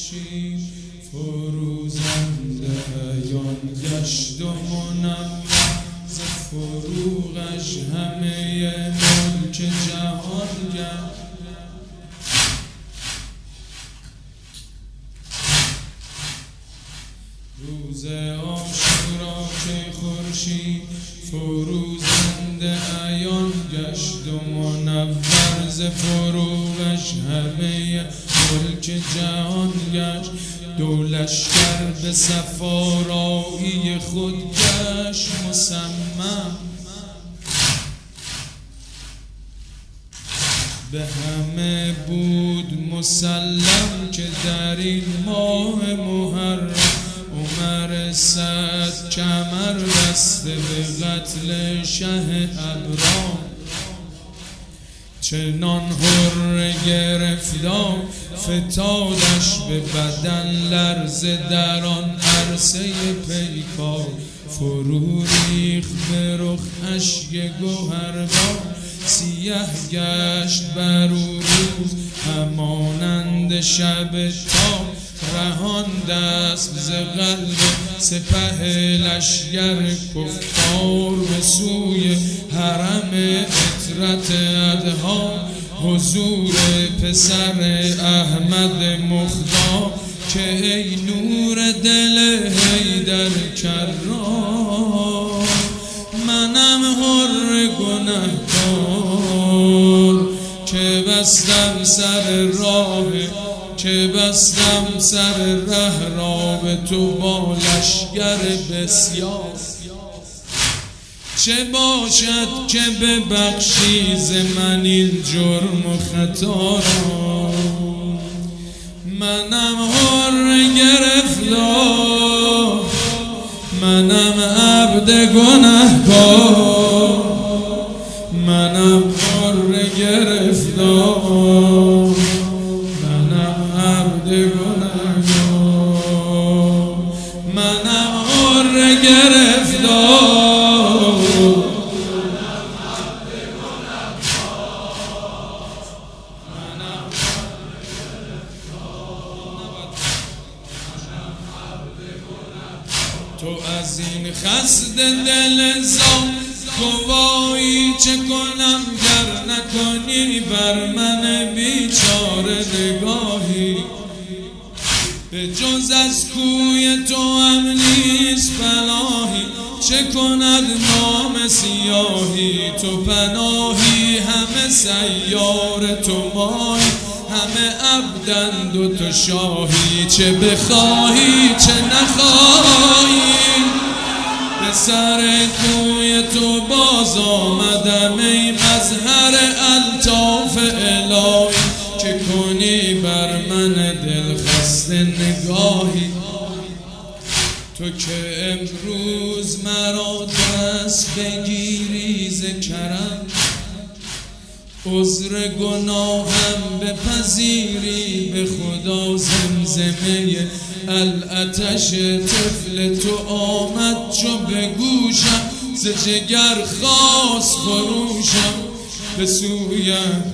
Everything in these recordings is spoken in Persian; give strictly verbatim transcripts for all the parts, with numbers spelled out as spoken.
خورشید فروزنده عیان گشت و منور ز فروغش همه ملک جهان گشت. روز عاشورا که خورشید فروزنده عیان گشت و منور ز فروغش همه ملک جهان گشت. دو لشکر به صفارایی خود گشت مصمم به همه بود مسلم که در این ماه محرم عمر صد کمر بسته به قتل شه ابرام. چنان حره گرفتار فتادش به بدن لرزه در آن عرصه پیکار. فرو ریخت به رخ اشک گوهربار سیه گشت بر او روز همانند شب تار. رهان دست ز قلب سپه لشگر کفار به سوی حرم عطرت ادها حضور پسر احمد مختار. که ای نور دل حیدر کرار منم حر گنهکار که بستم سر راه که بستم سر ره را به تو با لشگر بسیار. چه باشد که ببخشی ز من این جرم و خطا را منم حر گرفتار منم عبد گنهکار منم حر گرفتار منم حر گرفتار تو از این خسته دل زار گواهی چه کنم گر نکنی بر من بیچاره نگاهی. به جز از کوی تو هم نیست پناهی چه کند نام سیاهی. تو پناهی همه سیار تو ماهی همه عبدند و تو شاهی. چه بخواهی چه نخواهی به سر کوی تو باز آمدم ای مظهر الطاف الهی. که کنی بر من دل خسته نگاهی. تو که امروز مرا دست بگیری ز کرم عذر گناهم بپذیری به خدا زمزمه العطش طفل تو آمد چو به گوشم ز جگر خواست خروشم به سویم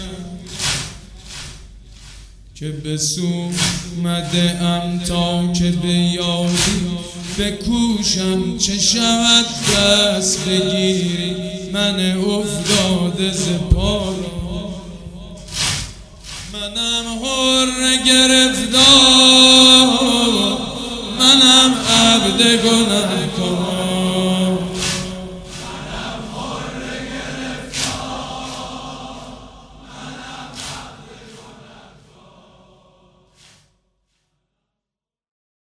که بسومده ام تا که به یاری بکوشم. چه شود دست بگیری من افتاده ز پا را منم حر گرفتار